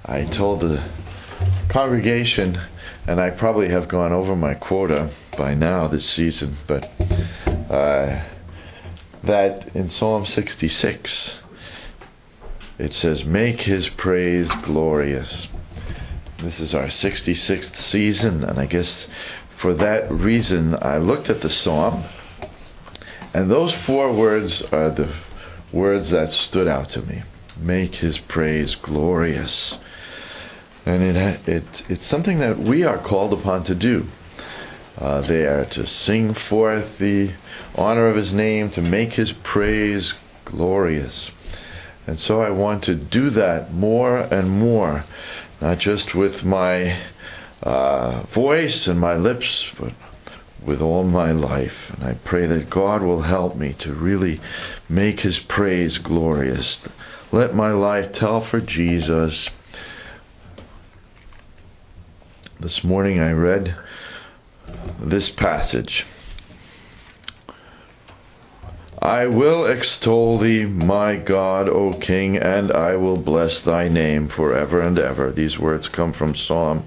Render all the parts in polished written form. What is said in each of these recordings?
I told the congregation, and I probably have gone over my quota by now this season, but that in Psalm 66 it says, "Make his praise glorious." This is our 66th season, and I guess for that reason I looked at the psalm, and those 4 words are the words that stood out to me. Make his praise glorious. And it's something that we are called upon to do. They are to sing forth the honor of his name, to make his praise glorious. And so I want to do that more and more, not just with my voice and my lips, but with all my life. And I pray that God will help me to really make his praise glorious. Let my life tell for Jesus. This morning I read this passage. "I will extol thee, my God, O King, and I will bless thy name forever and ever." These words come from Psalm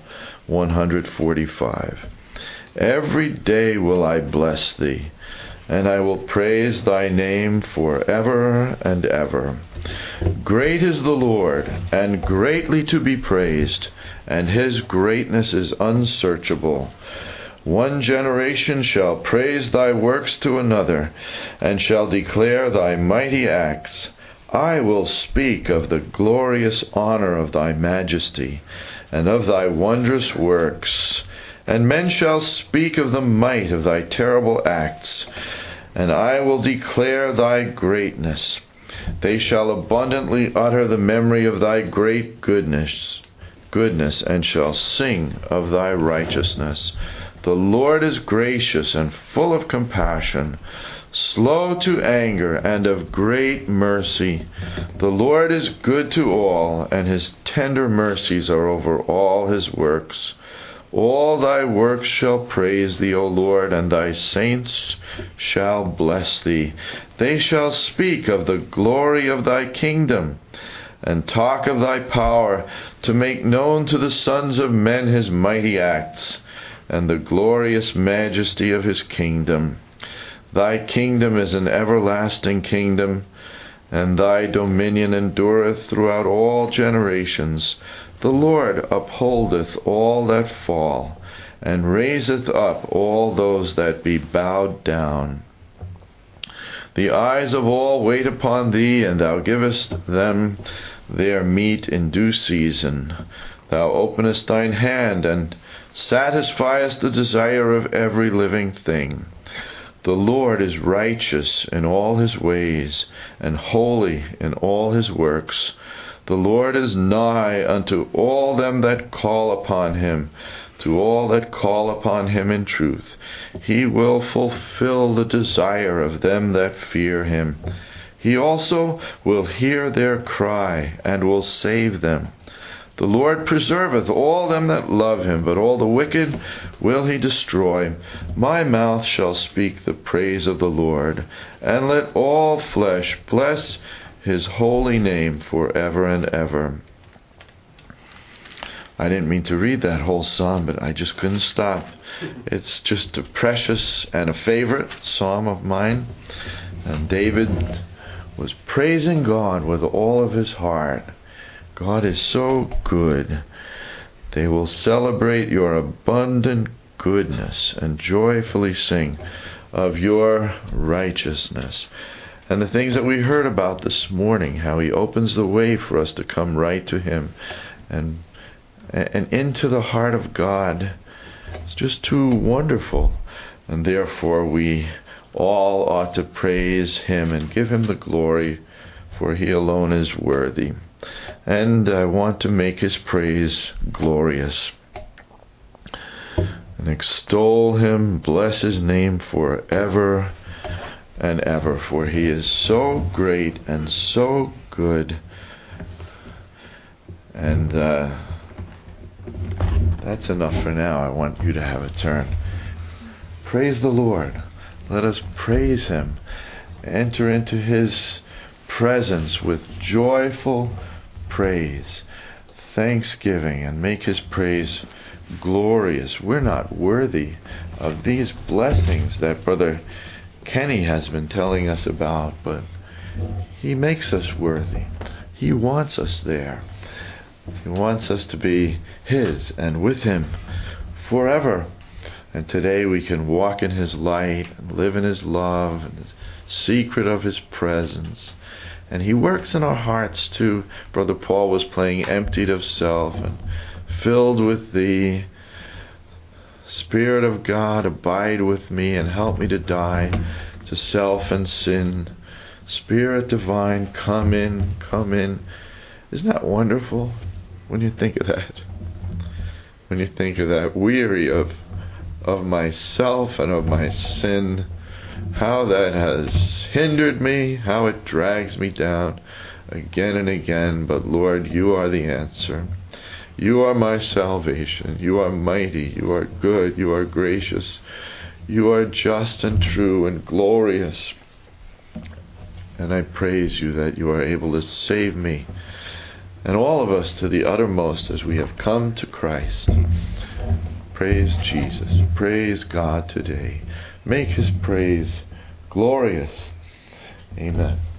145. "Every day will I bless thee, and I will praise thy name forever and ever. Great is the Lord, and greatly to be praised, and his greatness is unsearchable. One generation shall praise thy works to another, and shall declare thy mighty acts. I will speak of the glorious honor of thy majesty, and of thy wondrous works. And men shall speak of the might of thy terrible acts, and I will declare thy greatness. They shall abundantly utter the memory of thy great goodness, and shall sing of thy righteousness. The Lord is gracious and full of compassion, slow to anger, and of great mercy. The Lord is good to all, and his tender mercies are over all his works. All thy works shall praise thee, O Lord, and thy saints shall bless thee. They shall speak of the glory of thy kingdom, and talk of thy power, to make known to the sons of men his mighty acts, and the glorious majesty of his kingdom. Thy kingdom is an everlasting kingdom, and thy dominion endureth throughout all generations. The Lord upholdeth all that fall, and raiseth up all those that be bowed down. The eyes of all wait upon thee, and thou givest them their meat in due season. Thou openest thine hand, and satisfiest the desire of every living thing. The Lord is righteous in all his ways, and holy in all his works. The Lord is nigh unto all them that call upon him, to all that call upon him in truth. He will fulfill the desire of them that fear him. He also will hear their cry, and will save them. The Lord preserveth all them that love him, but all the wicked will he destroy. My mouth shall speak the praise of the Lord, and let all flesh bless his holy name forever and ever. I didn't mean to read that whole psalm, but I just couldn't stop. It's just a precious and a favorite psalm of mine. And David was praising God with all of his heart. God is so good. They will celebrate your abundant goodness and joyfully sing of your righteousness. And the things that we heard about this morning, how he opens the way for us to come right to him and into the heart of God. It's just too wonderful. And therefore we all ought to praise him and give him the glory, for he alone is worthy. And I want to make his praise glorious and extol him, bless his name forever and ever, for he is so great and so good. And that's enough for now. I want you to have a turn. Praise the Lord. Let us praise him. Enter into his presence with joyful praise. thanksgiving and make his praise glorious. We're not worthy of these blessings that Brother Kenny has been telling us about, but he makes us worthy. He wants us there. He wants us to be his and with him forever. And today we can walk in his light and live in his love and the secret of his presence. And he works in our hearts too. Brother Paul was playing emptied of self and filled with thee. Spirit of God, abide with me and help me to die to self and sin. Spirit divine, come in, come in. Isn't that wonderful when you think of that? When you think of that, weary of myself and of my sin, how that has hindered me, how it drags me down again and again. But Lord, you are the answer. You are my salvation. You are mighty. You are good. You are gracious. You are just and true and glorious. And I praise you that you are able to save me and all of us to the uttermost as we have come to Christ. Praise Jesus. Praise God today. Make his praise glorious. Amen.